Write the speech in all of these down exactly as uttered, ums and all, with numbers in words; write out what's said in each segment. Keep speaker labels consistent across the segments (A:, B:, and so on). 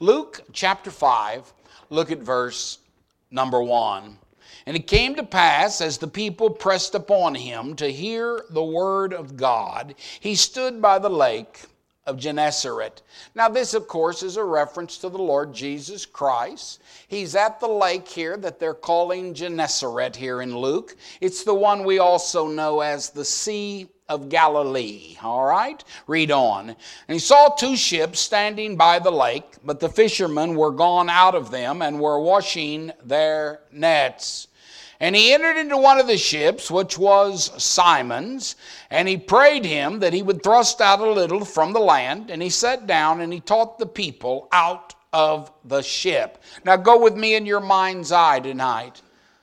A: Luke chapter five, look at verse number one. And it came to pass, as the people pressed upon him to hear the word of God, he stood by the lake of Gennesaret. Now this, of course, is a reference to the Lord Jesus Christ. He's at the lake here that they're calling Gennesaret here in Luke. It's the one we also know as the Sea of Galilee. All right? Read on. And he saw two ships standing by the lake, but the fishermen were gone out of them and were washing their nets. And he entered into one of the ships, which was Simon's, and he prayed him that he would thrust out a little from the land. And he sat down and he taught the people out of the ship. Now go with me in your mind's eye tonight.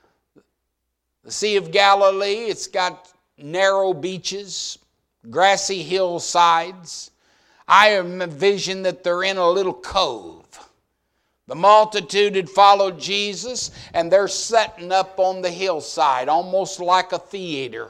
A: The Sea of Galilee, it's got narrow beaches, grassy hillsides. I envision that they're in a little cove. The multitude had followed Jesus, and they're setting up on the hillside, almost like a theater.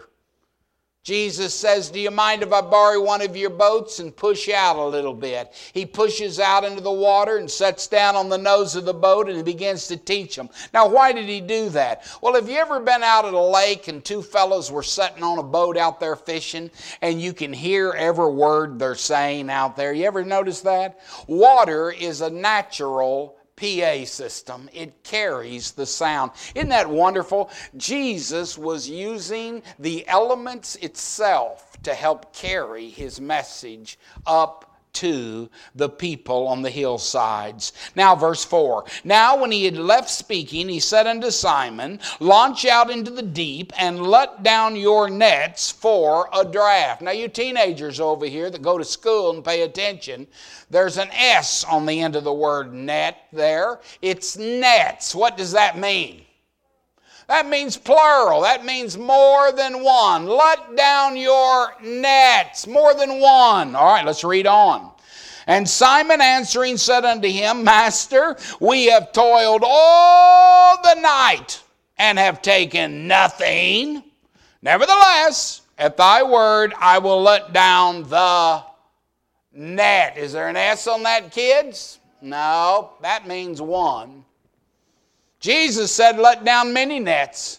A: Jesus says, do you mind if I borrow one of your boats and push out a little bit? He pushes out into the water and sets down on the nose of the boat, and he begins to teach them. Now, why did he do that? Well, have you ever been out at a lake and two fellows were sitting on a boat out there fishing, and you can hear every word they're saying out there? You ever notice that? Water is a natural P A system. It carries the sound. Isn't that wonderful? Jesus was using the elements itself to help carry his message up to the people on the hillsides. Now verse four. Now when he had left speaking, he said unto Simon, launch out into the deep and let down your nets for a draught. Now you teenagers over here that go to school and pay attention, there's an S on the end of the word net there. It's nets. What does that mean? That means plural. That means more than one. Let down your nets. More than one. All right, let's read on. And Simon answering said unto him, Master, we have toiled all the night and have taken nothing. Nevertheless, at thy word, I will let down the net. Is there an S on that, kids? No, that means one. Jesus said, let down many nets.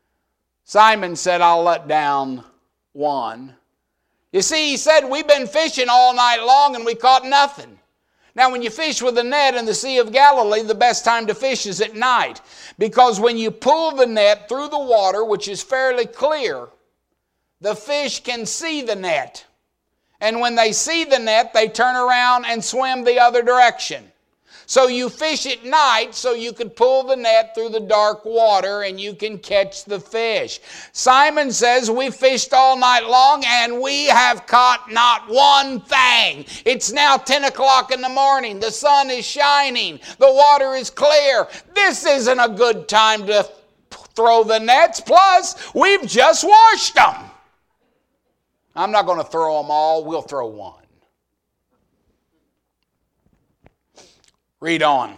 A: Simon said, I'll let down one. You see, he said, we've been fishing all night long and we caught nothing. Now, when you fish with a net in the Sea of Galilee, the best time to fish is at night. Because when you pull the net through the water, which is fairly clear, the fish can see the net. And when they see the net, they turn around and swim the other direction. So you fish at night so you can pull the net through the dark water and you can catch the fish. Simon says, we fished all night long and we have caught not one thing. It's now ten o'clock in the morning. The sun is shining. The water is clear. This isn't a good time to throw the nets. Plus, we've just washed them. I'm not going to throw them all. We'll throw one. Read on.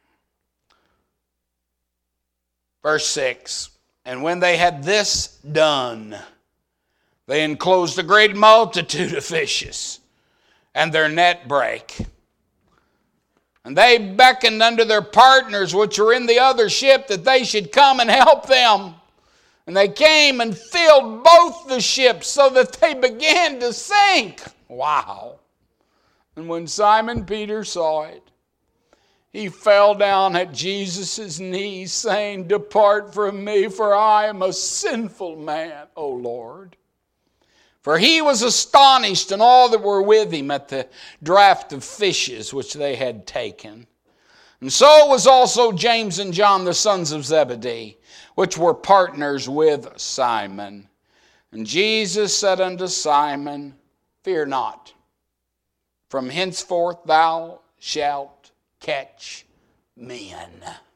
A: Verse six. And when they had this done, they enclosed a great multitude of fishes, and their net brake. And they beckoned unto their partners which were in the other ship that they should come and help them. And they came and filled both the ships so that they began to sink. Wow. And when Simon Peter saw it, he fell down at Jesus' knees, saying, depart from me, for I am a sinful man, O Lord. For he was astonished, and all that were with him, at the draught of fishes which they had taken. And so was also James and John, the sons of Zebedee, which were partners with Simon. And Jesus said unto Simon, fear not, from henceforth thou shalt catch men.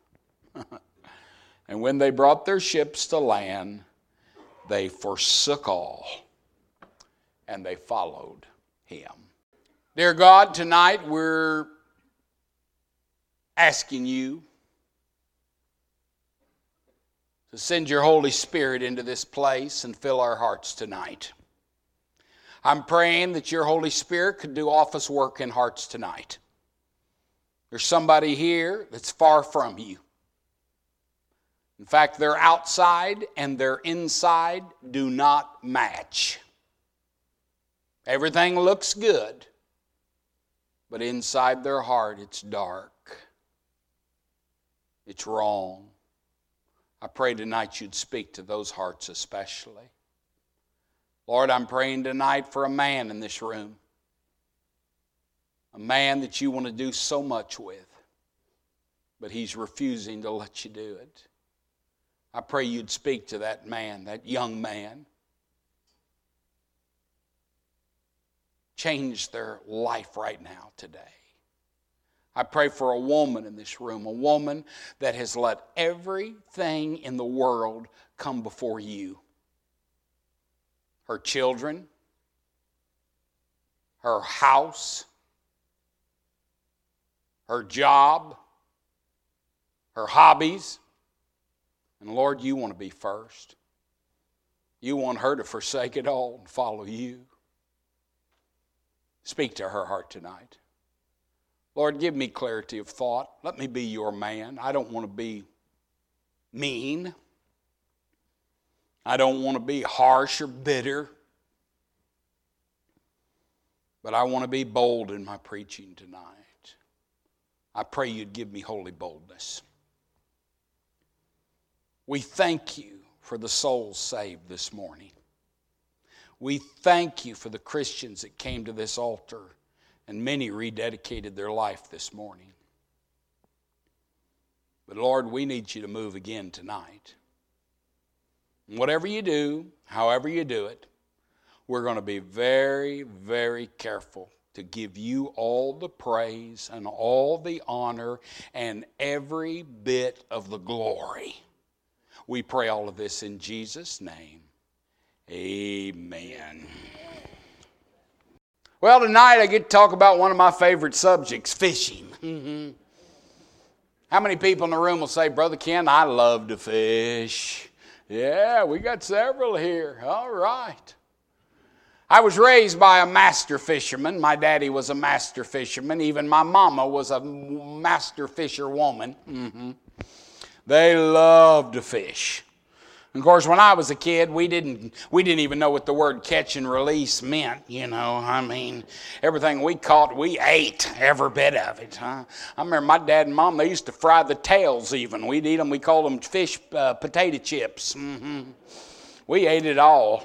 A: And when they brought their ships to land, they forsook all, and they followed him. Dear God, tonight we're asking you to send your Holy Spirit into this place and fill our hearts tonight. I'm praying that your Holy Spirit could do office work in hearts tonight. There's somebody here that's far from you. In fact, their outside and their inside do not match. Everything looks good, but inside their heart it's dark. It's wrong. I pray tonight you'd speak to those hearts especially. Lord, I'm praying tonight for a man in this room. A man that you want to do so much with, but he's refusing to let you do it. I pray you'd speak to that man, that young man. Change their life right now today. I pray for a woman in this room, a woman that has let everything in the world come before you. Her children, her house, her job, her hobbies. And Lord, you want to be first. You want her to forsake it all and follow you. Speak to her heart tonight. Lord, give me clarity of thought. Let me be your man. I don't want to be mean. I don't want to be harsh or bitter. But I want to be bold in my preaching tonight. I pray you'd give me holy boldness. We thank you for the souls saved this morning. We thank you for the Christians that came to this altar, and many rededicated their life this morning. But Lord, we need you to move again tonight. And whatever you do, however you do it, we're going to be very, very careful to give you all the praise and all the honor and every bit of the glory. We pray all of this in Jesus' name. Amen. Well, tonight I get to talk about one of my favorite subjects, fishing. Mm-hmm. How many people in the room will say, Brother Ken, I love to fish? Yeah, we got several here. All right. I was raised by a master fisherman. My daddy was a master fisherman. Even my mama was a master fisherwoman. Mm-hmm. They loved to fish. Of course, when I was a kid, we didn't we didn't even know what the word catch and release meant, you know. I mean, everything we caught, we ate every bit of it. Huh? I remember my dad and mom, they used to fry the tails even. We'd eat them. We called them fish uh, potato chips. Mm-hmm. We ate it all.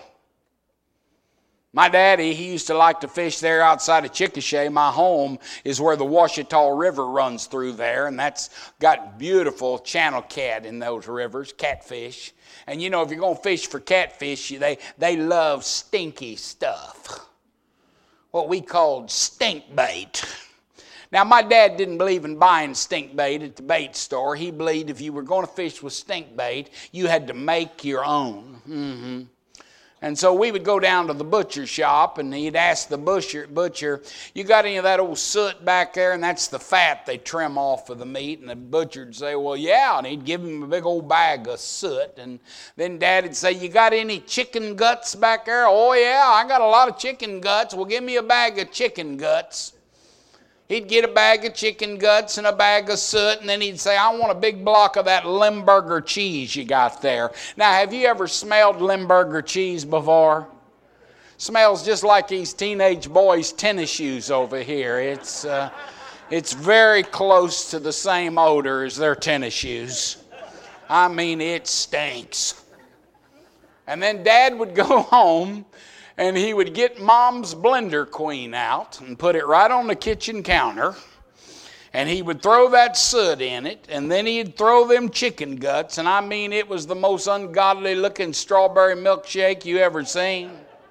A: My daddy, he used to like to fish there outside of Chickasha. My home is where the Ouachita River runs through there, and that's got beautiful channel cat in those rivers, catfish. And you know, if you're going to fish for catfish, they, they love stinky stuff, what we called stink bait. Now, my dad didn't believe in buying stink bait at the bait store. He believed if you were going to fish with stink bait, you had to make your own. Mm-hmm. And so we would go down to the butcher shop, and he'd ask the butcher, butcher, you got any of that old soot back there? And that's the fat they trim off of the meat. And the butcher would say, well, yeah. And he'd give him a big old bag of soot. And then Dad would say, you got any chicken guts back there? Oh, yeah, I got a lot of chicken guts. Well, give me a bag of chicken guts. He'd get a bag of chicken guts and a bag of soot, and then he'd say, I want a big block of that Limburger cheese you got there. Now, have you ever smelled Limburger cheese before? Smells just like these teenage boys' tennis shoes over here. It's, uh, it's very close to the same odor as their tennis shoes. I mean, it stinks. And then Dad would go home, and he would get Mom's blender queen out and put it right on the kitchen counter. And he would throw that soot in it, and then he'd throw them chicken guts. And I mean, it was the most ungodly looking strawberry milkshake you ever seen.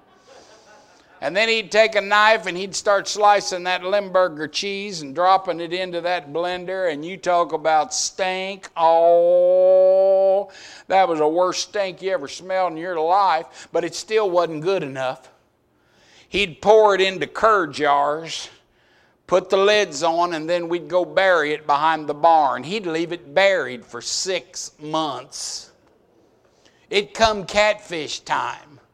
A: And then he'd take a knife and he'd start slicing that Limburger cheese and dropping it into that blender. And you talk about stink. Oh, that was the worst stink you ever smelled in your life. But it still wasn't good enough. He'd pour it into cur jars, put the lids on, and then we'd go bury it behind the barn. He'd leave it buried for six months. It'd come catfish time.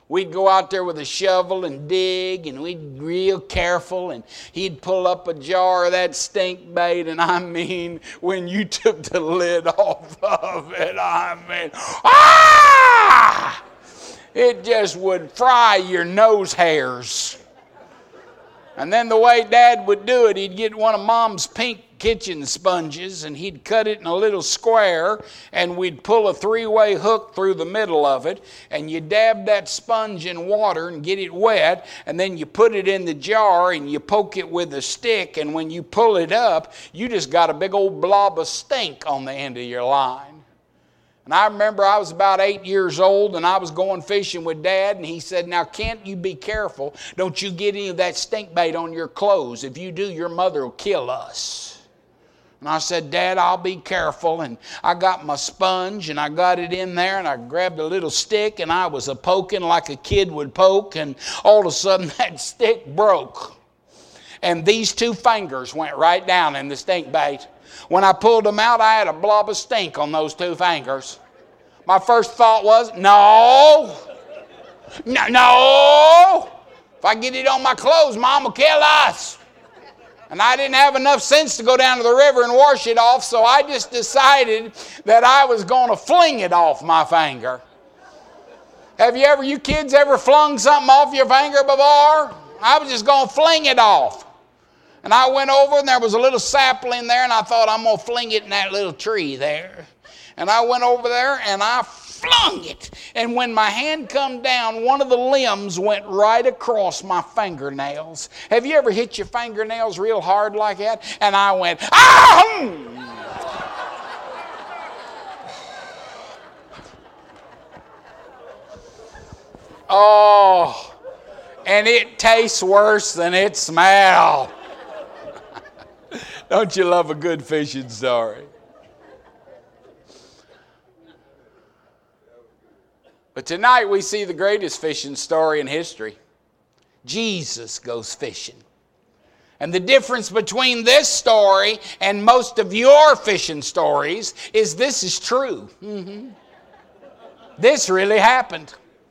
A: we'd go out there with a shovel and dig, and we'd be real careful, and he'd pull up a jar of that stink bait, and I mean, when you took the lid off of it, I mean, ah! It just would fry your nose hairs. And then the way Dad would do it, he'd get one of Mom's pink kitchen sponges and he'd cut it in a little square, and we'd pull a three-way hook through the middle of it, and you dab that sponge in water and get it wet, and then you put it in the jar and you poke it with a stick, and when you pull it up, you just got a big old blob of stink on the end of your line. And I remember I was about eight years old, and I was going fishing with Dad, and he said, now, Kent, you be careful. Don't you get any of that stink bait on your clothes. If you do, your mother will kill us. And I said, Dad, I'll be careful. And I got my sponge, and I got it in there, and I grabbed a little stick, and I was a-poking like a kid would poke, and all of a sudden that stick broke. And these two fingers went right down in the stink bait. When I pulled them out, I had a blob of stink on those two fingers. My first thought was, no, no, no. If I get it on my clothes, Mom will kill us. And I didn't have enough sense to go down to the river and wash it off, so I just decided that I was going to fling it off my finger. Have you ever, you kids ever flung something off your finger before? I was just going to fling it off. And I went over, and there was a little sapling there, and I thought, I'm going to fling it in that little tree there. And I went over there, and I flung it. And when my hand come down, one of the limbs went right across my fingernails. Have you ever hit your fingernails real hard like that? And I went, ah! Oh, and it tastes worse than it smells. Don't you love a good fishing story? But tonight we see the greatest fishing story in history. Jesus goes fishing. And the difference between this story and most of your fishing stories is this is true. Mm-hmm. This really happened.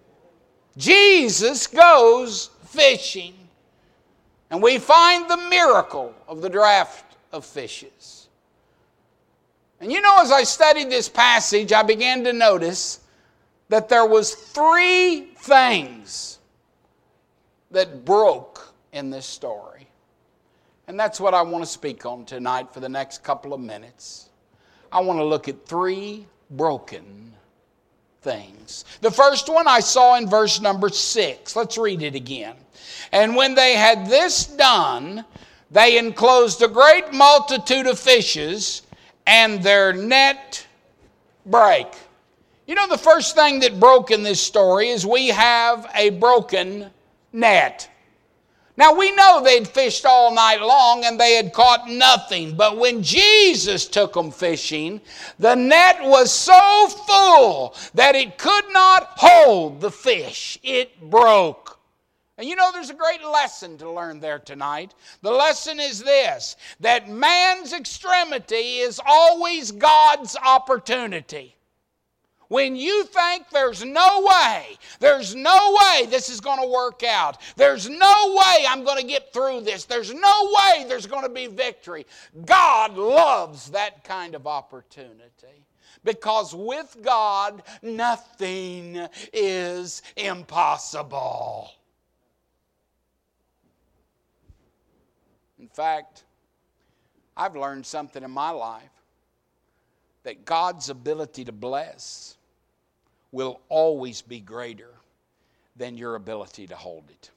A: Jesus goes fishing. And we find the miracle of the draft of fishes. And you know, as I studied this passage, I began to notice that there was three things that broke in this story. And that's what I want to speak on tonight for the next couple of minutes. I want to look at three broken things. The first one I saw in verse number six. Let's read it again. And when they had this done, they enclosed a great multitude of fishes, and their net brake. You know, the first thing that broke in this story is we have a broken net. Now, we know they'd fished all night long and they had caught nothing. But when Jesus took them fishing, the net was so full that it could not hold the fish. It broke. And you know, there's a great lesson to learn there tonight. The lesson is this, that man's extremity is always God's opportunity. When you think there's no way, there's no way this is going to work out, there's no way I'm going to get through this, there's no way there's going to be victory, God loves that kind of opportunity. Because with God, nothing is impossible. In fact, I've learned something in my life, that God's ability to bless will always be greater than your ability to hold it.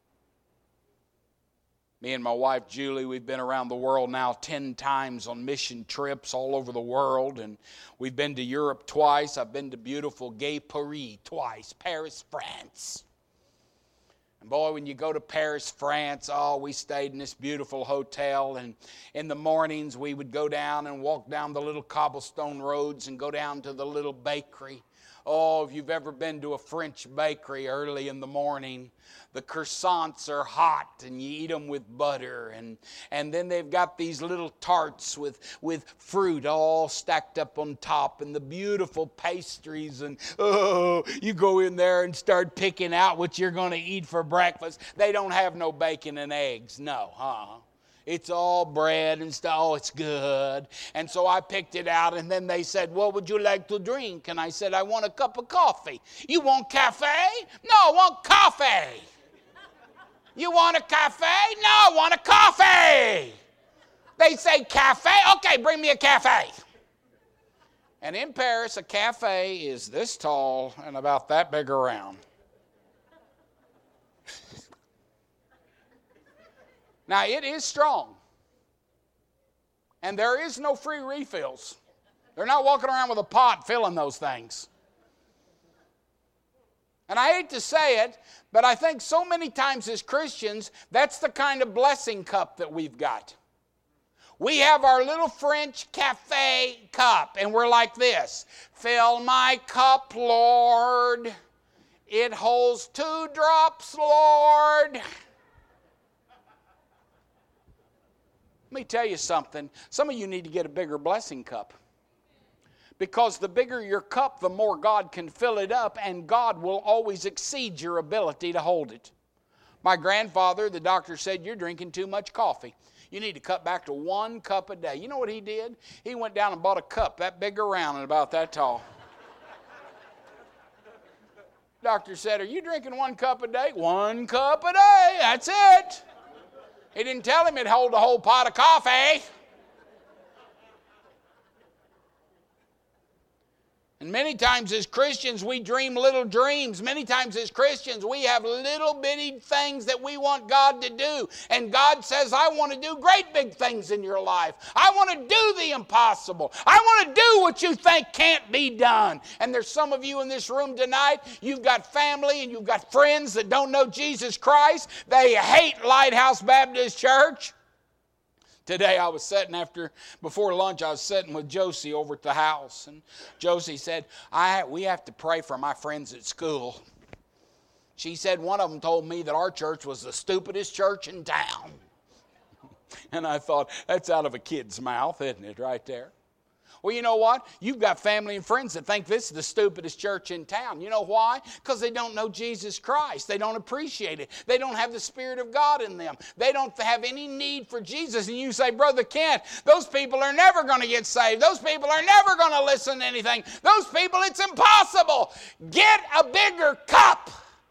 A: Me and my wife Julie, we've been around the world now ten times on mission trips all over the world, and we've been to Europe twice. I've been to beautiful Gay Paris twice, Paris, France. And boy, when you go to Paris, France, oh, we stayed in this beautiful hotel, and in the mornings we would go down and walk down the little cobblestone roads and go down to the little bakery. Oh, if you've ever been to a French bakery early in the morning, the croissants are hot and you eat them with butter. And, and then they've got these little tarts with, with fruit all stacked up on top and the beautiful pastries. And oh, you go in there and start picking out what you're going to eat for breakfast. They don't have no bacon and eggs. No, huh? It's all bread and stuff. Oh, it's good. And so I picked it out, and then they said, what would you like to drink? And I said, I want a cup of coffee. You want cafe? No, I want coffee. You want a cafe? No, I want a coffee. They say cafe? Okay, bring me a cafe. And in Paris, a cafe is this tall and about that big around. Now, it is strong. And there is no free refills. They're not walking around with a pot filling those things. And I hate to say it, but I think so many times as Christians, that's the kind of blessing cup that we've got. We have our little French cafe cup, and we're like this. Fill my cup, Lord. It holds two drops, Lord. Let me tell you something. Some of you need to get a bigger blessing cup. Because the bigger your cup, the more God can fill it up, and God will always exceed your ability to hold it. My grandfather, the doctor said, you're drinking too much coffee. You need to cut back to one cup a day. You know what he did? He went down and bought a cup that big around and about that tall. Doctor said, are you drinking one cup a day? One cup a day, that's it. He didn't tell him it'd hold a whole pot of coffee. And many times as Christians, we dream little dreams. Many times as Christians, we have little bitty things that we want God to do. And God says, I want to do great big things in your life. I want to do the impossible. I want to do what you think can't be done. And there's some of you in this room tonight, you've got family and you've got friends that don't know Jesus Christ. They hate Lighthouse Baptist Church. Today I was sitting after, before lunch, I was sitting with Josie over at the house. And Josie said, I, we have to pray for my friends at school. She said one of them told me that our church was the stupidest church in town. And I thought, that's out of a kid's mouth, isn't it, right there? Well, you know what? You've got family and friends that think this is the stupidest church in town. You know why? Because they don't know Jesus Christ. They don't appreciate it. They don't have the Spirit of God in them. They don't have any need for Jesus. And you say, Brother Kent, those people are never going to get saved. Those people are never going to listen to anything. Those people, it's impossible. Get a bigger cup.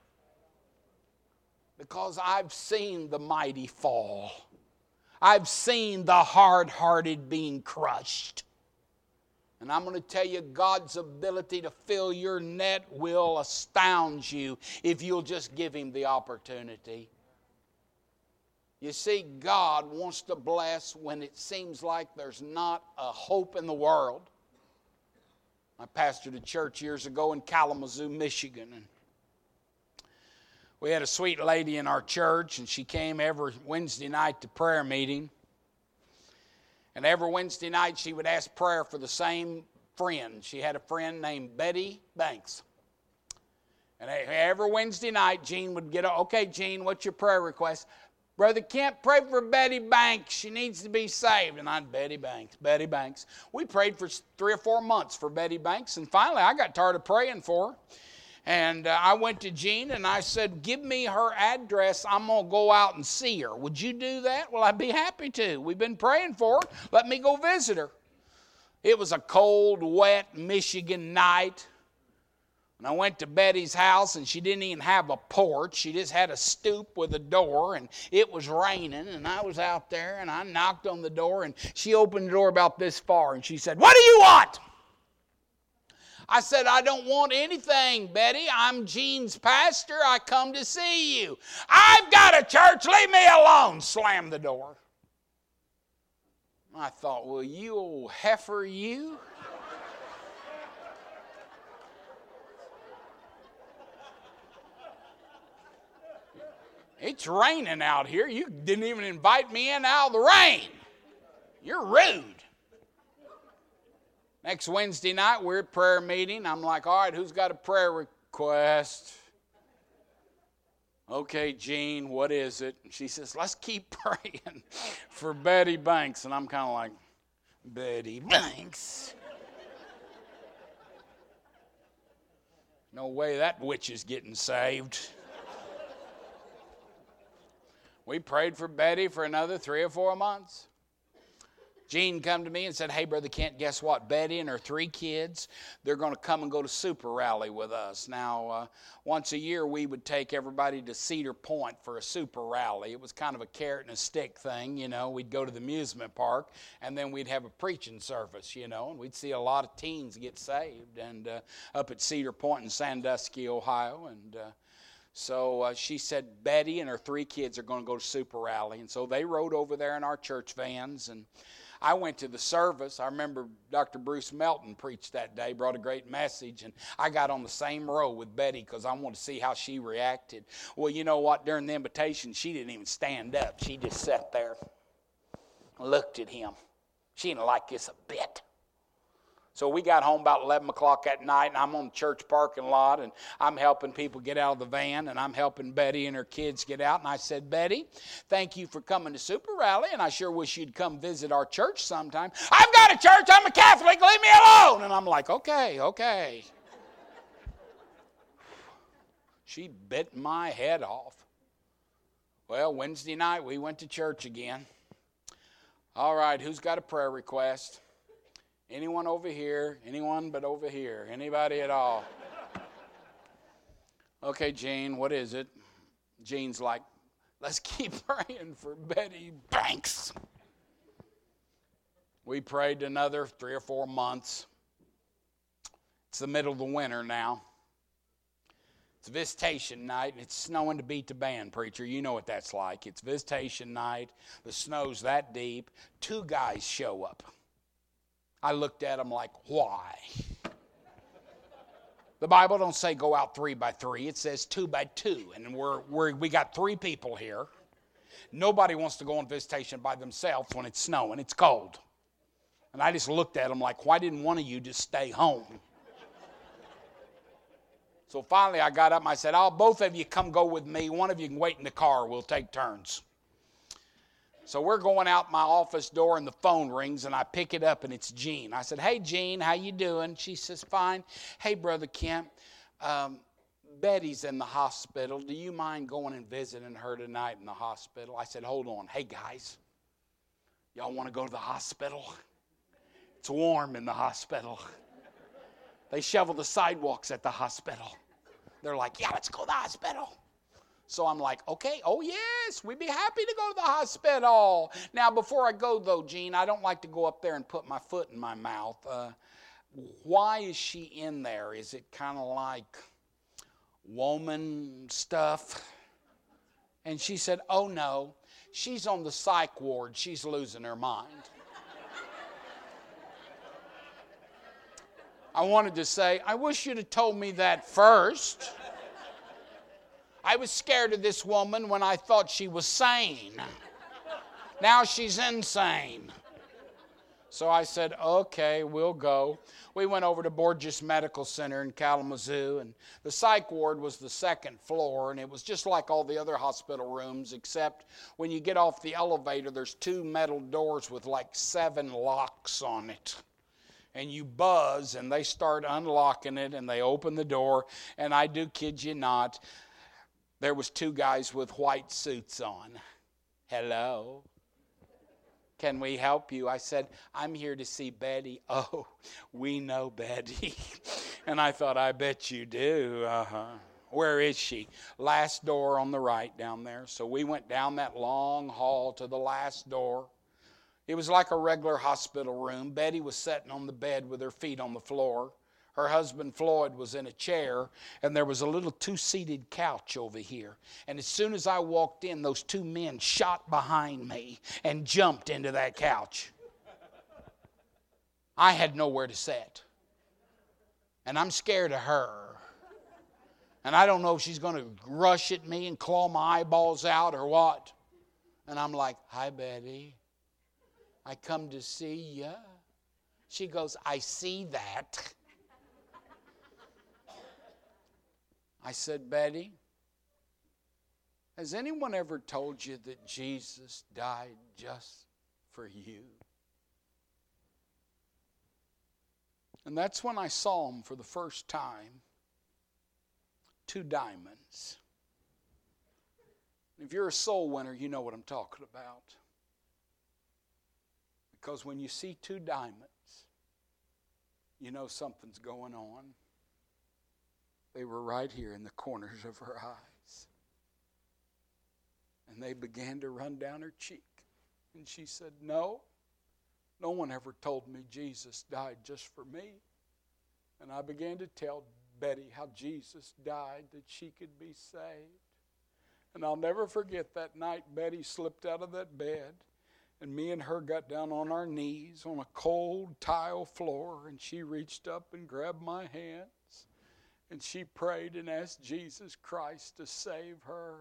A: Because I've seen the mighty fall. I've seen the hard-hearted being crushed. And I'm going to tell you, God's ability to fill your net will astound you if you'll just give Him the opportunity. You see, God wants to bless when it seems like there's not a hope in the world. I pastored a church years ago in Kalamazoo, Michigan. And we had a sweet lady in our church, and she came every Wednesday night to prayer meeting. And every Wednesday night she would ask prayer for the same friend. She had a friend named Betty Banks. And every Wednesday night Gene would get, okay, Gene, what's your prayer request? Brother Kent, pray for Betty Banks. She needs to be saved. And I'd, Betty Banks, Betty Banks. We prayed for three or four months for Betty Banks. And finally I got tired of praying for her. And uh, I went to Gene and I said, give me her address. I'm going to go out and see her. Would you do that? Well, I'd be happy to. We've been praying for her. Let me go visit her. It was a cold, wet Michigan night. And I went to Betty's house and she didn't even have a porch. She just had a stoop with a door, and it was raining. And I was out there and I knocked on the door, and she opened the door about this far and she said, what do you want? I said, I don't want anything, Betty. I'm Gene's pastor. I come to see you. I've got a church. Leave me alone. Slammed the door. I thought, well, you old heifer, you. It's raining out here. You didn't even invite me in out of the rain. You're rude. Next Wednesday night, we're at prayer meeting. I'm like, all right, who's got a prayer request? Okay, Jean, what is it? And she says, let's keep praying for Betty Banks. And I'm kind of like, Betty Banks? No way that witch is getting saved. We prayed for Betty for another three or four months. Jean come to me and said, hey, Brother Kent, guess what? Betty and her three kids, they're going to come and go to Super Rally with us. Now, uh, once a year, we would take everybody to Cedar Point for a Super Rally. It was kind of a carrot and a stick thing, you know. We'd go to the amusement park, and then we'd have a preaching service, you know, and we'd see a lot of teens get saved and uh, up at Cedar Point in Sandusky, Ohio, and uh, So uh, she said Betty and her three kids are going to go to Super Rally. And so they rode over there in our church vans. And I went to the service. I remember Doctor Bruce Melton preached that day, brought a great message. And I got on the same row with Betty because I wanted to see how she reacted. Well, you know what? During the invitation, she didn't even stand up. She just sat there and looked at him. She didn't like this a bit. So we got home about eleven o'clock at night, and I'm on the church parking lot, and I'm helping people get out of the van, and I'm helping Betty and her kids get out. And I said, Betty, thank you for coming to Super Rally, and I sure wish you'd come visit our church sometime. I've got a church. I'm a Catholic. Leave me alone. And I'm like, okay, okay. She bit my head off. Well, Wednesday night, we went to church again. All right, who's got a prayer request? Anyone over here? Anyone but over here? Anybody at all? Okay, Jean, what is it? Jean's like, let's keep praying for Betty Banks. We prayed another three or four months. It's the middle of the winter now. It's visitation night, and it's snowing to beat the band, preacher. You know what that's like. It's visitation night. The snow's that deep. Two guys show up. I looked at them like, why? The Bible don't say go out three by three. It says two by two. And we're, we're, we got three people here. Nobody wants to go on visitation by themselves when it's snowing. It's cold. And I just looked at them like, why didn't one of you just stay home? So finally I got up and I said, oh, both of you come go with me. One of you can wait in the car. We'll take turns. So we're going out my office door and the phone rings and I pick it up and it's Jean. I said, hey, Jean, how you doing? She says, fine. Hey, Brother Kent, um, Betty's in the hospital. Do you mind going and visiting her tonight in the hospital? I said, hold on. Hey, guys, y'all want to go to the hospital? It's warm in the hospital. They shovel the sidewalks at the hospital. They're like, yeah, let's go to the hospital. So I'm like, okay, oh yes, we'd be happy to go to the hospital. Now, before I go, though, Jean, I don't like to go up there and put my foot in my mouth. Uh, why is she in there? Is it kind of like woman stuff? And she said, oh no, she's on the psych ward. She's losing her mind. I wanted to say, I wish you'd have told me that first. I was scared of this woman when I thought she was sane. Now she's insane. So I said, okay, we'll go. We went over to Borges Medical Center in Kalamazoo, and the psych ward was the second floor, and it was just like all the other hospital rooms, except when you get off the elevator, there's two metal doors with like seven locks on it. And you buzz, and they start unlocking it, and they open the door, and I do kid you not, there was two guys with white suits on. Hello. Can we help you? I said, I'm here to see Betty. Oh, we know Betty. And I thought, I bet you do. Uh-huh. Where is she? Last door on the right down there. So we went down that long hall to the last door. It was like a regular hospital room. Betty was sitting on the bed with her feet on the floor. Her husband, Floyd, was in a chair, and there was a little two-seated couch over here. And as soon as I walked in, those two men shot behind me and jumped into that couch. I had nowhere to sit. And I'm scared of her. And I don't know if she's going to rush at me and claw my eyeballs out or what. And I'm like, hi, Betty. I come to see ya. She goes, I see that. I said, Betty, has anyone ever told you that Jesus died just for you? And that's when I saw him for the first time. Two diamonds. If you're a soul winner, you know what I'm talking about. Because when you see two diamonds, you know something's going on. They were right here in the corners of her eyes. And they began to run down her cheek. And she said, no, no one ever told me Jesus died just for me. And I began to tell Betty how Jesus died that she could be saved. And I'll never forget that night Betty slipped out of that bed, and me and her got down on our knees on a cold tile floor, and she reached up and grabbed my hands, and she prayed and asked Jesus Christ to save her.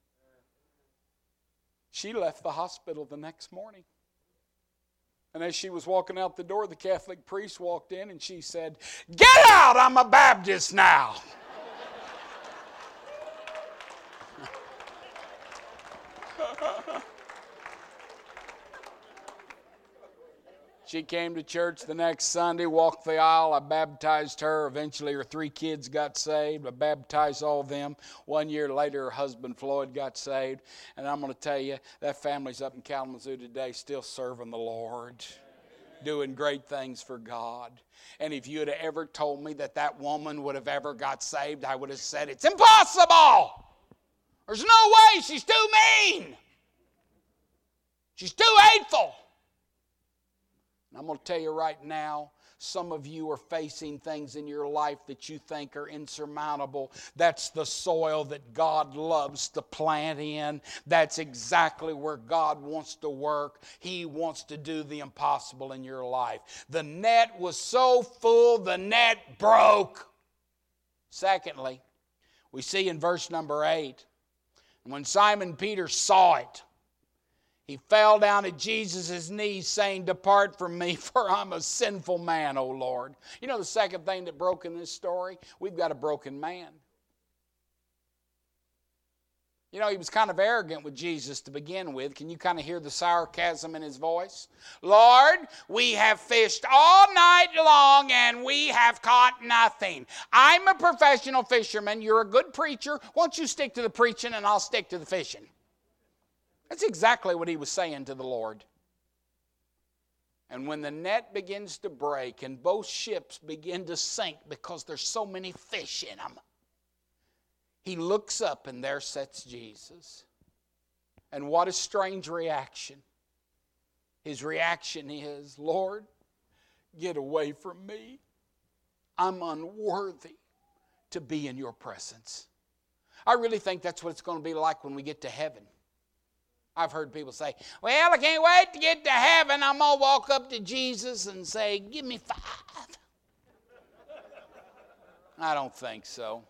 A: She left the hospital the next morning. And as she was walking out the door, the Catholic priest walked in and she said, get out, I'm a Baptist now. She came to church the next Sunday, walked the aisle. I baptized her. Eventually her three kids got saved. I baptized all of them. One year later, her husband Floyd got saved. And I'm going to tell you, that family's up in Kalamazoo today still serving the Lord, doing great things for God. And if you had ever told me that that woman would have ever got saved, I would have said, it's impossible. There's no way. She's too mean. She's too hateful. And I'm going to tell you right now, some of you are facing things in your life that you think are insurmountable. That's the soil that God loves to plant in. That's exactly where God wants to work. He wants to do the impossible in your life. The net was so full, the net broke. Secondly, we see in verse number eight, when Simon Peter saw it, he fell down at Jesus' knees saying, depart from me, for I'm a sinful man, O Lord. You know the second thing that broke in this story? We've got a broken man. You know, he was kind of arrogant with Jesus to begin with. Can you kind of hear the sarcasm in his voice? Lord, we have fished all night long and we have caught nothing. I'm a professional fisherman. You're a good preacher. Why don't you stick to the preaching and I'll stick to the fishing? That's exactly what he was saying to the Lord. And when the net begins to break and both ships begin to sink because there's so many fish in them, he looks up and there sits Jesus. And what a strange reaction. His reaction is, Lord, get away from me. I'm unworthy to be in your presence. I really think that's what it's going to be like when we get to heaven. I've heard people say, well, I can't wait to get to heaven. I'm going to walk up to Jesus and say, give me five. I don't think so.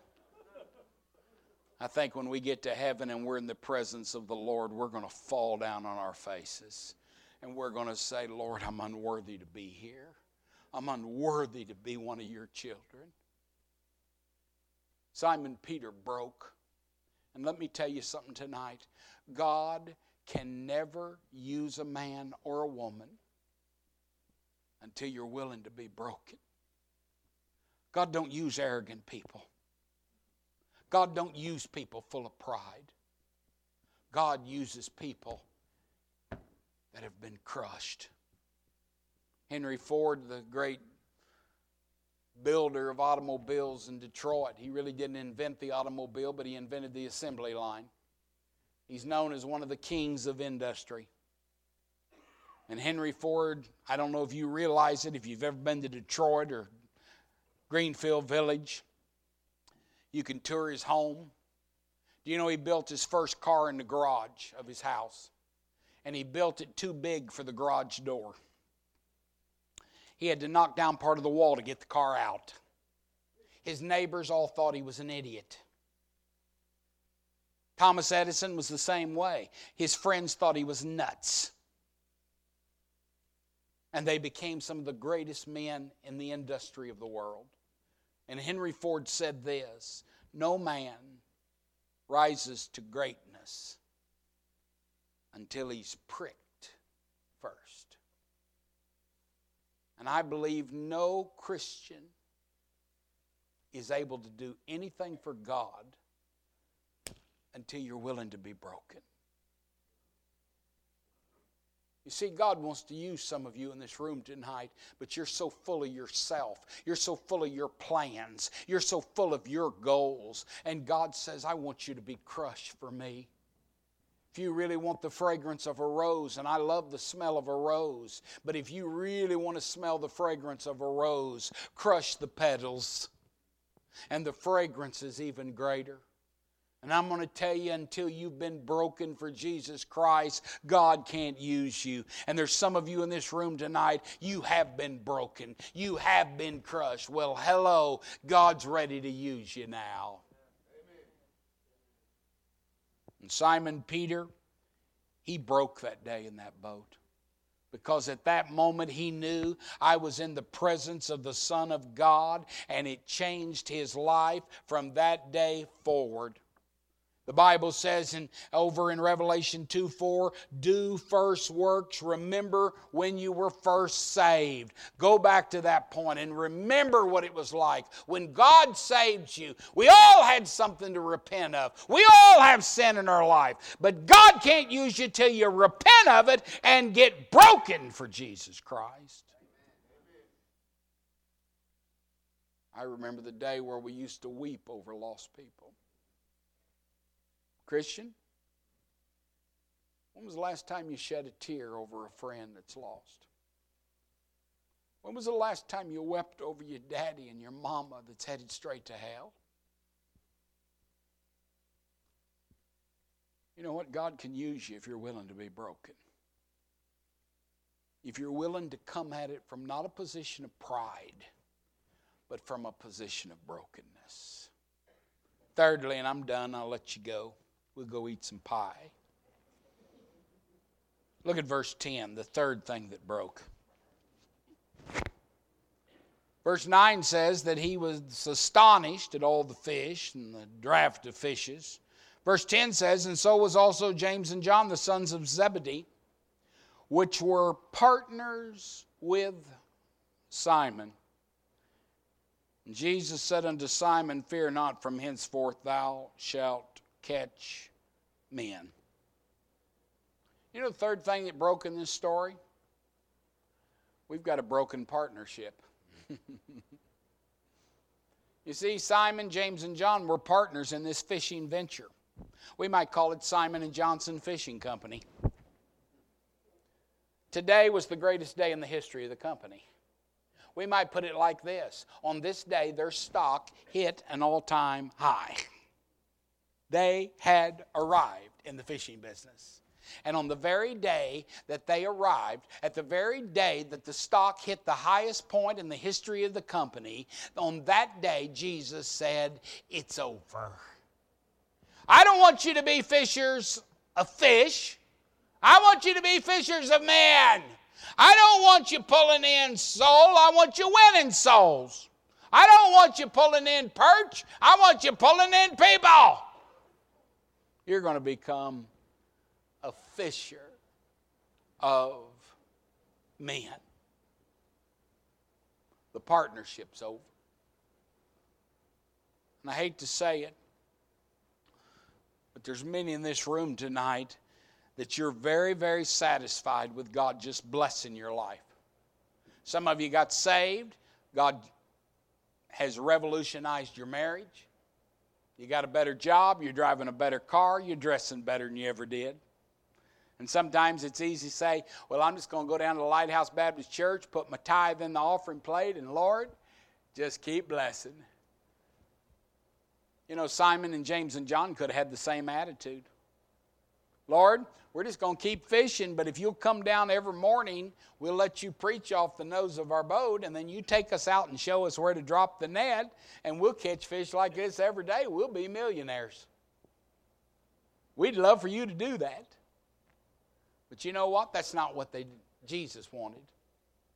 A: I think when we get to heaven and we're in the presence of the Lord, we're going to fall down on our faces. And we're going to say, Lord, I'm unworthy to be here. I'm unworthy to be one of your children. Simon Peter broke. And let me tell you something tonight. God can never use a man or a woman until you're willing to be broken. God don't use arrogant people. God don't use people full of pride. God uses people that have been crushed. Henry Ford, the great builder of automobiles in Detroit, he really didn't invent the automobile, but he invented the assembly line. He's known as one of the kings of industry. And Henry Ford, I don't know if you realize it, if you've ever been to Detroit or Greenfield Village, you can tour his home. Do you know he built his first car in the garage of his house? And he built it too big for the garage door. He had to knock down part of the wall to get the car out. His neighbors all thought he was an idiot. Thomas Edison was the same way. His friends thought he was nuts. And they became some of the greatest men in the industry of the world. And Henry Ford said this, no man rises to greatness until he's pricked first. And I believe no Christian is able to do anything for God until you're willing to be broken. You see, God wants to use some of you in this room tonight, but you're so full of yourself. You're so full of your plans. You're so full of your goals. And God says, I want you to be crushed for me. If you really want the fragrance of a rose, and I love the smell of a rose, but if you really want to smell the fragrance of a rose, crush the petals, and the fragrance is even greater. And I'm going to tell you, until you've been broken for Jesus Christ, God can't use you. And there's some of you in this room tonight, you have been broken. You have been crushed. Well, hello, God's ready to use you now. Amen. And Simon Peter, he broke that day in that boat. Because at that moment he knew I was in the presence of the Son of God, and it changed his life from that day forward. The Bible says in, over in Revelation two four, do first works. Remember when you were first saved. Go back to that point and remember what it was like when God saved you. We all had something to repent of. We all have sin in our life. But God can't use you till you repent of it and get broken for Jesus Christ. I remember the day where we used to weep over lost people. Christian, when was the last time you shed a tear over a friend that's lost? When was the last time you wept over your daddy and your mama that's headed straight to hell? You know what? God can use you if you're willing to be broken. If you're willing to come at it from not a position of pride, but from a position of brokenness. Thirdly, and I'm done, I'll let you go. We'll go eat some pie. Look at verse ten, the third thing that broke. Verse nine says that he was astonished at all the fish and the draught of fishes. Verse ten says, and so was also James and John, the sons of Zebedee, which were partners with Simon. And Jesus said unto Simon, fear not, from henceforth thou shalt catch men. You know the third thing that broke in this story? We've got a broken partnership. You see, Simon, James, and John were partners in this fishing venture. We might call it Simon and Johnson Fishing Company. Today was the greatest day in the history of the company. We might put it like this. On this day, their stock hit an all-time high. They had arrived in the fishing business. And on the very day that they arrived, at the very day that the stock hit the highest point in the history of the company, on that day, Jesus said, it's over. I don't want you to be fishers of fish. I want you to be fishers of men. I don't want you pulling in soul. I want you winning souls. I don't want you pulling in perch. I want you pulling in people. You're going to become a fisher of men. The partnership's over. And I hate to say it, but there's many in this room tonight that you're very, very satisfied with God just blessing your life. Some of you got saved. God has revolutionized your marriage. You got a better job. You're driving a better car. You're dressing better than you ever did. And sometimes it's easy to say, well, I'm just going to go down to the Lighthouse Baptist Church, put my tithe in the offering plate, and Lord, just keep blessing. You know, Simon and James and John could have had the same attitude. Lord, we're just going to keep fishing, but if you'll come down every morning, we'll let you preach off the nose of our boat, and then you take us out and show us where to drop the net, and we'll catch fish like this every day. We'll be millionaires. We'd love for you to do that. But you know what? That's not what they Jesus wanted.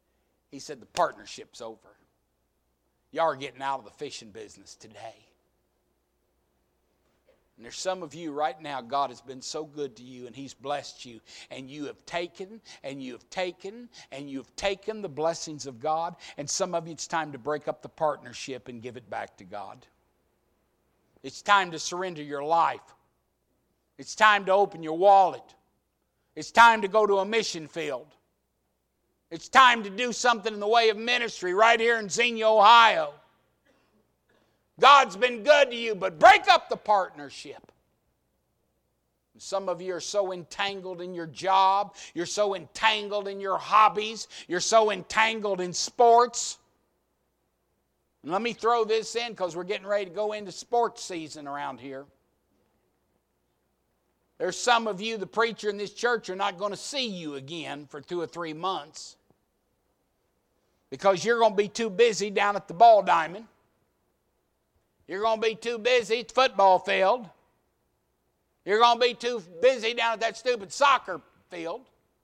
A: He said, the partnership's over. Y'all are getting out of the fishing business today. And there's some of you right now, God has been so good to you and He's blessed you. And you have taken and you have taken and you have taken the blessings of God. And some of you, it's time to break up the partnership and give it back to God. It's time to surrender your life. It's time to open your wallet. It's time to go to a mission field. It's time to do something in the way of ministry right here in Xenia, Ohio. God's been good to you, but break up the partnership. Some of you are so entangled in your job. You're so entangled in your hobbies. You're so entangled in sports. And let me throw this in because we're getting ready to go into sports season around here. There's some of you, the preacher in this church, are not going to see you again for two or three months because you're going to be too busy down at the ball diamond. You're going to be too busy at the football field. You're going to be too busy down at that stupid soccer field.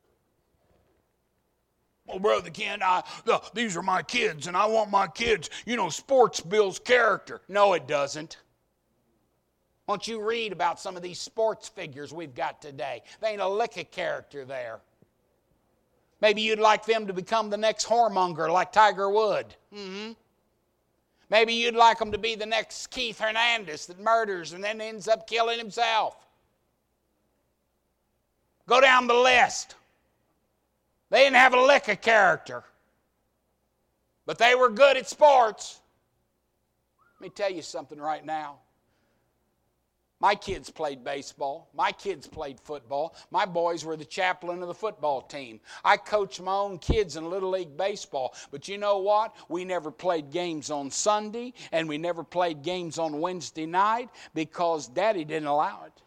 A: Well, Brother Ken, I, the, these are my kids, and I want my kids, you know, sports builds character. No, it doesn't. Why don't you read about some of these sports figures we've got today? There ain't a lick of character there. Maybe you'd like them to become the next whoremonger like Tiger Woods. Mm-hmm. Maybe you'd like them to be the next Keith Hernandez that murders and then ends up killing himself. Go down the list. They didn't have a lick of character, but they were good at sports. Let me tell you something right now. My kids played baseball. My kids played football. My boys were the chaplain of the football team. I coached my own kids in Little League Baseball. But you know what? We never played games on Sunday, and we never played games on Wednesday night because Daddy didn't allow it.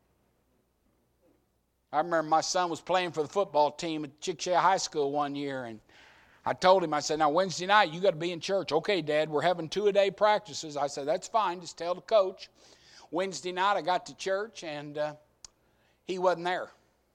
A: I remember my son was playing for the football team at Chickasha High School one year, and I told him, I said, now Wednesday night you got to be in church. Okay, Dad, we're having two-a-day practices. I said, that's fine. Just tell the coach. Wednesday night I got to church, and uh, he wasn't there.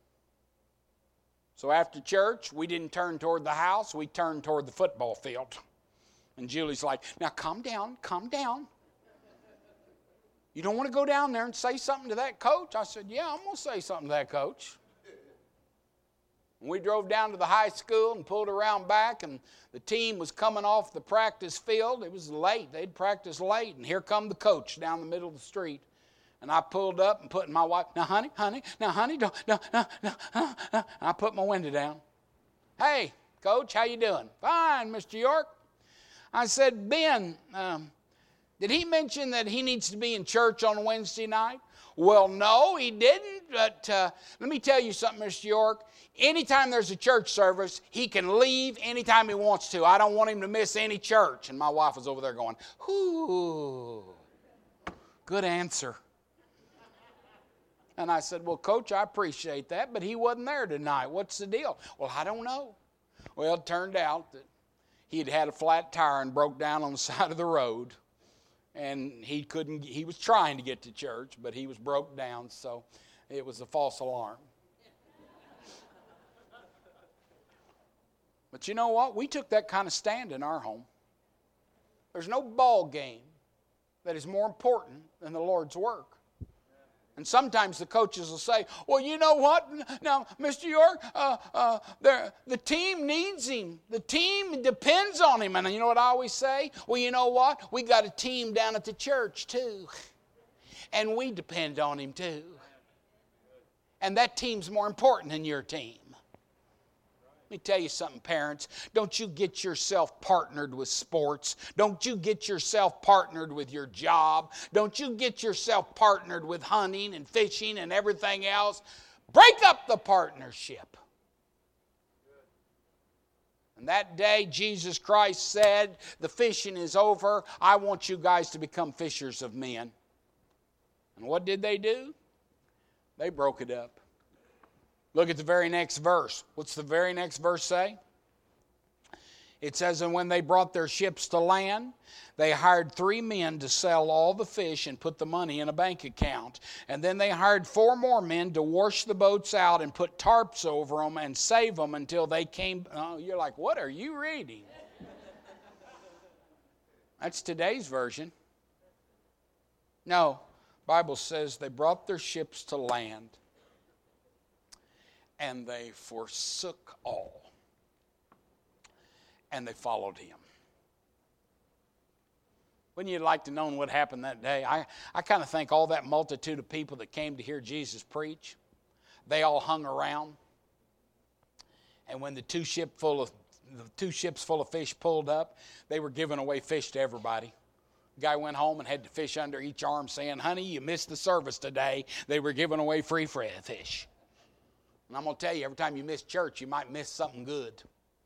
A: So after church, we didn't turn toward the house. We turned toward the football field. And Julie's like, now calm down, calm down. You don't want to go down there and say something to that coach? I said, yeah, I'm going to say something to that coach. And we drove down to the high school and pulled around back, and the team was coming off the practice field. It was late. They'd practiced late, and here come the coach down the middle of the street. And I pulled up and put my wife, now, honey, honey, now, honey, don't, no, no, no, no, no. And I put my window down. Hey, Coach, how you doing? Fine, Mister York. I said, Ben, um, did he mention that he needs to be in church on Wednesday night? Well, no, he didn't. But uh, let me tell you something, Mister York. Anytime there's a church service, he can leave anytime he wants to. I don't want him to miss any church. And my wife was over there going, whoo, good answer. And I said, well, Coach, I appreciate that, but he wasn't there tonight. What's the deal? Well, I don't know. Well, it turned out that he had had a flat tire and broke down on the side of the road. And he couldn't, he was trying to get to church, but he was broke down, so it was a false alarm. But you know what? We took that kind of stand in our home. There's no ball game that is more important than the Lord's work. And sometimes the coaches will say, well, you know what? Now, Mister York, uh, uh, the team needs him. The team depends on him. And you know what I always say? Well, you know what? We got a team down at the church, too. And we depend on him, too. And that team's more important than your team. Let me tell you something, parents. Don't you get yourself partnered with sports. Don't you get yourself partnered with your job. Don't you get yourself partnered with hunting and fishing and everything else. Break up the partnership. And that day, Jesus Christ said, the fishing is over. I want you guys to become fishers of men. And what did they do? They broke it up. Look at the very next verse. What's the very next verse say? It says, and when they brought their ships to land, they hired three men to sell all the fish and put the money in a bank account. And then they hired four more men to wash the boats out and put tarps over them and save them until they came. Oh, you're like, what are you reading? That's today's version. No, the Bible says they brought their ships to land and they forsook all and they followed him. Wouldn't you like to know what happened that day? I, I kind of think all that multitude of people that came to hear Jesus preach, they all hung around. And when the two ship full of the two ships full of fish pulled up, they were giving away fish to everybody. The guy went home and had the fish under each arm saying, honey, you missed the service today. They were giving away free fish. And I'm going to tell you, every time you miss church, you might miss something good.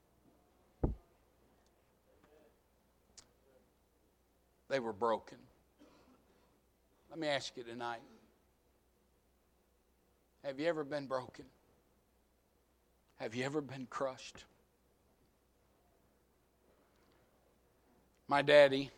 A: They were broken. Let me ask you tonight, have you ever been broken? Have you ever been crushed? My daddy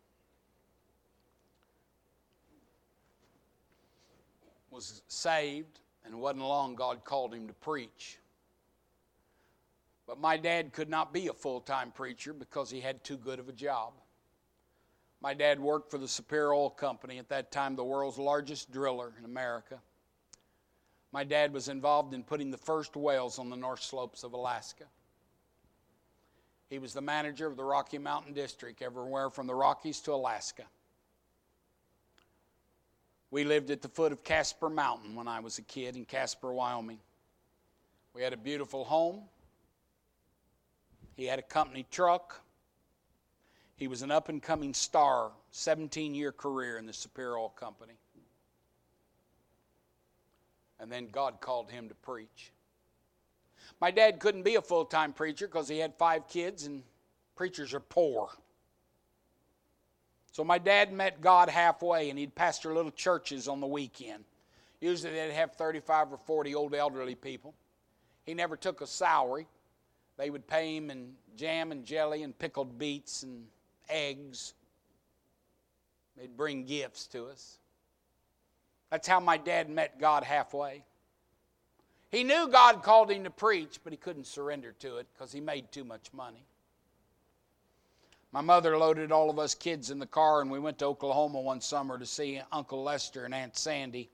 A: was saved, and it wasn't long God called him to preach. But my dad could not be a full-time preacher because he had too good of a job. My dad worked for the Superior Oil Company, at that time the world's largest driller in America. My dad was involved in putting the first wells on the North Slopes of Alaska. He was the manager of the Rocky Mountain District, everywhere from the Rockies to Alaska. We lived at the foot of Casper Mountain when I was a kid in Casper, Wyoming. We had a beautiful home. He had a company truck. He was an up-and-coming star, seventeen-year career in the Superior Oil Company. And then God called him to preach. My dad couldn't be a full-time preacher because he had five kids, and preachers are poor. So my dad met God halfway, and he'd pastor little churches on the weekend. Usually they'd have thirty-five or forty old elderly people. He never took a salary. They would pay him in jam and jelly and pickled beets and eggs. They'd bring gifts to us. That's how my dad met God halfway. He knew God called him to preach, but he couldn't surrender to it because he made too much money. My mother loaded all of us kids in the car, and we went to Oklahoma one summer to see Uncle Lester and Aunt Sandy.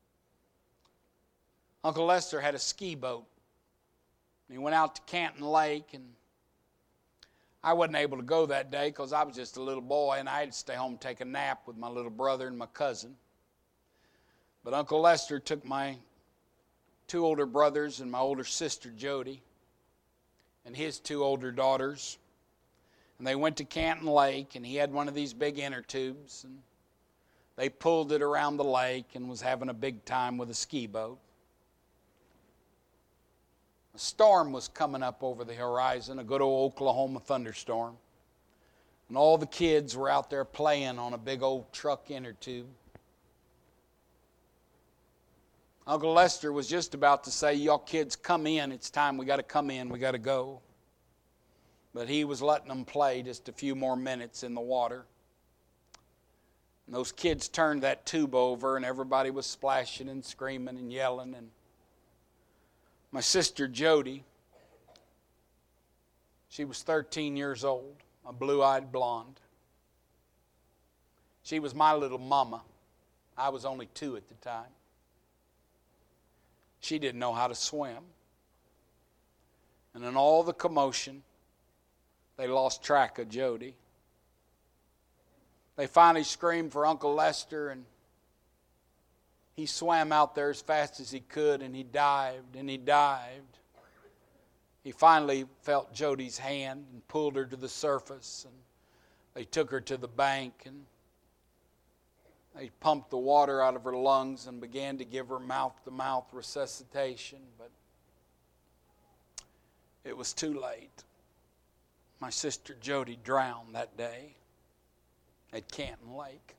A: Uncle Lester had a ski boat. He went out to Canton Lake, and I wasn't able to go that day because I was just a little boy, and I had to stay home and take a nap with my little brother and my cousin. But Uncle Lester took my two older brothers and my older sister, Jody, and his two older daughters. And they went to Canton Lake, and he had one of these big inner tubes, and they pulled it around the lake and was having a big time with a ski boat. A storm was coming up over the horizon, a good old Oklahoma thunderstorm. And all the kids were out there playing on a big old truck inner tube. Uncle Lester was just about to say, y'all kids come in, it's time, we got to come in, we got to go. But he was letting them play just a few more minutes in the water. And those kids turned that tube over, and everybody was splashing and screaming and yelling. And my sister Jody, she was thirteen years old, a blue-eyed blonde. She was my little mama. I was only two at the time. She didn't know how to swim. And in all the commotion, they lost track of Jody. They finally screamed for Uncle Lester, and he swam out there as fast as he could, and he dived, and he dived. He finally felt Jody's hand and pulled her to the surface, and they took her to the bank, and they pumped the water out of her lungs and began to give her mouth-to-mouth resuscitation, but it was too late. My sister Jody drowned that day at Canton Lake.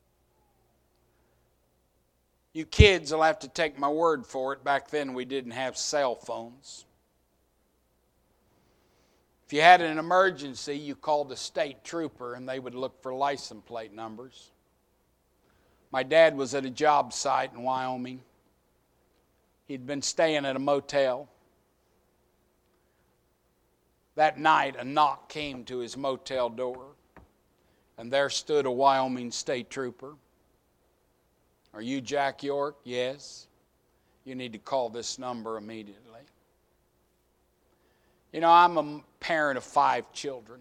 A: You kids will have to take my word for it. Back then we didn't have cell phones. If you had an emergency, you called the state trooper and they would look for license plate numbers. My dad was at a job site in Wyoming. He'd been staying at a motel. That night, a knock came to his motel door, and there stood a Wyoming state trooper. Are you Jack York? Yes. You need to call this number immediately. You know, I'm a parent of five children.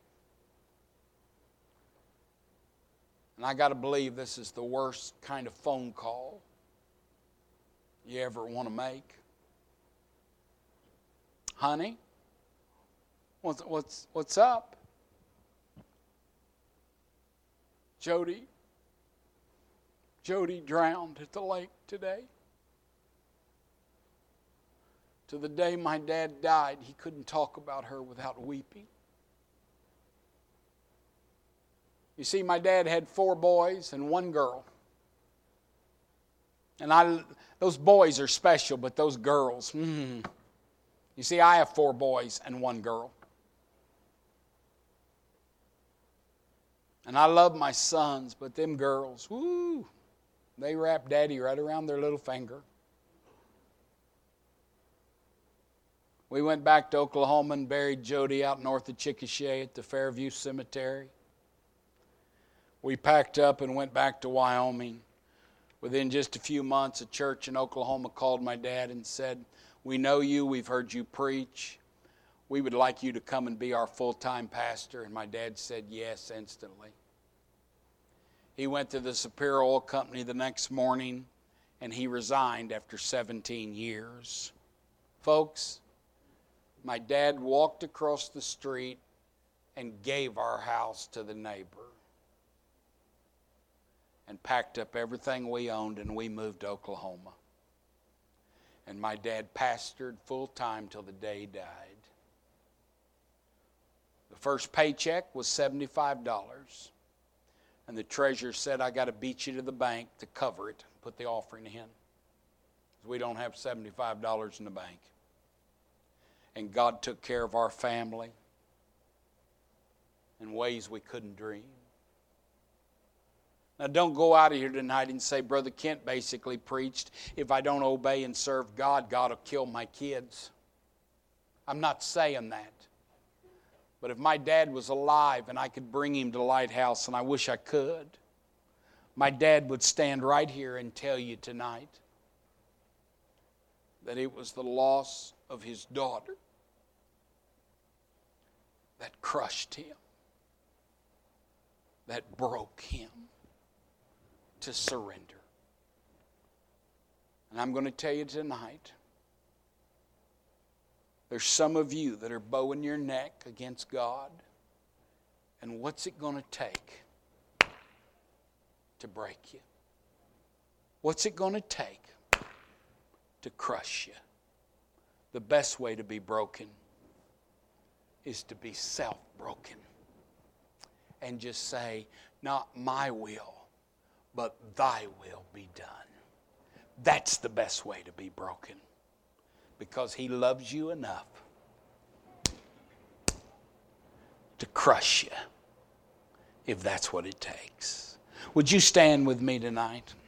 A: And I got to believe this is the worst kind of phone call you ever want to make. Honey, what's, what's, what's up? Jody, Jody drowned at the lake today. To the day my dad died, he couldn't talk about her without weeping. You see, my dad had four boys and one girl. And I, those boys are special, but those girls, mm. You see, I have four boys and one girl. And I love my sons, but them girls, woo, they wrap Daddy right around their little finger. We went back to Oklahoma and buried Jody out north of Chickasha at the Fairview Cemetery. We packed up and went back to Wyoming. Within just a few months, a church in Oklahoma called my dad and said, "We know you, we've heard you preach. We would like you to come and be our full-time pastor." And my dad said yes instantly. He went to the Superior Oil Company the next morning, and he resigned after seventeen years. Folks, my dad walked across the street and gave our house to the neighbor and packed up everything we owned, and we moved to Oklahoma. And my dad pastored full-time till the day he died. The first paycheck was seventy-five dollars. And the treasurer said, "I got to beat you to the bank to cover it, put the offering in. We don't have seventy-five dollars in the bank." And God took care of our family in ways we couldn't dream. Now, don't go out of here tonight and say, "Brother Kent basically preached, if I don't obey and serve God, God will kill my kids." I'm not saying that. But if my dad was alive and I could bring him to Lighthouse, and I wish I could, my dad would stand right here and tell you tonight that it was the loss of his daughter that crushed him, that broke him to surrender. And I'm going to tell you tonight, there's some of you that are bowing your neck against God. And what's it going to take to break you? What's it going to take to crush you? The best way to be broken is to be self-broken and just say, "Not my will, but thy will be done." That's the best way to be broken, because he loves you enough to crush you if that's what it takes. Would you stand with me tonight?